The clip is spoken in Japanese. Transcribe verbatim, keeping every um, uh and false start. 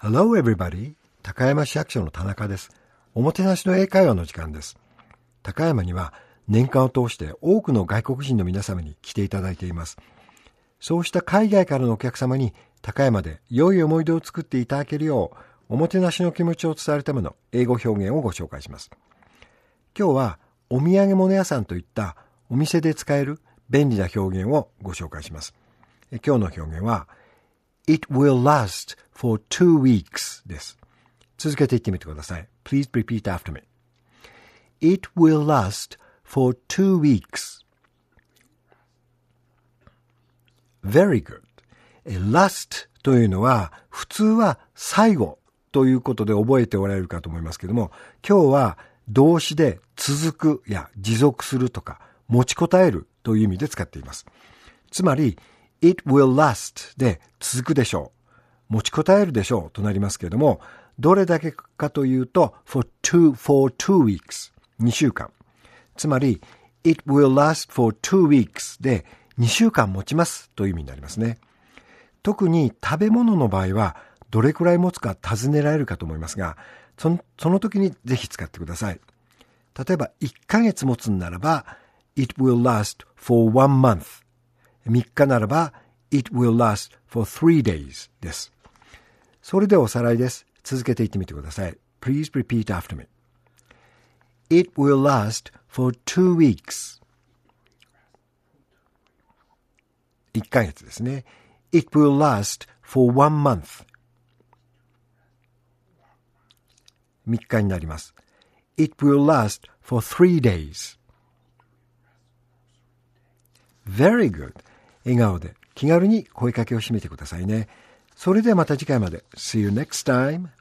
Hello everybody. 高山市役所の田中です。おもてなしの英会話の時間です。高山には年間を通して多くの外国人の皆様に来ていただいています。そうした海外からのお客様に高山で良い思い出を作っていただけるよう、おもてなしの気持ちを伝えるための英語表現をご紹介します。今日はお土産物屋さんといったお店で使える便利な表現をご紹介します。今日の表現はIt will last for two weeks です。続けて言ってみてください。Please repeat after me. It will last for two weeks. Very good. last というのは普通は最後ということで覚えておられるかと思いますけども、今日は動詞で続くや持続するとか持ちこたえるという意味で使っています。つまりIt will last で続くでしょう。持ちこたえるでしょうとなりますけれども、どれだけかというと for two, for two weeks にしゅうかん。つまり It will last for two weeks でにしゅうかん持ちますという意味になりますね。特に食べ物の場合はどれくらい持つか尋ねられるかと思いますが、その、その時にぜひ使ってください。例えばいっかげつ持つんならば It will last for one month。みっかならば It will last for three days です。それではおさらいです。続けて言ってみてください。Please repeat after me. It will last for two weeks. いっかげつですね。It will last for one month. みっかになります。It will last for three days. Very good.笑顔で気軽に声かけをしてみてくださいね。それではまた次回まで。See you next time.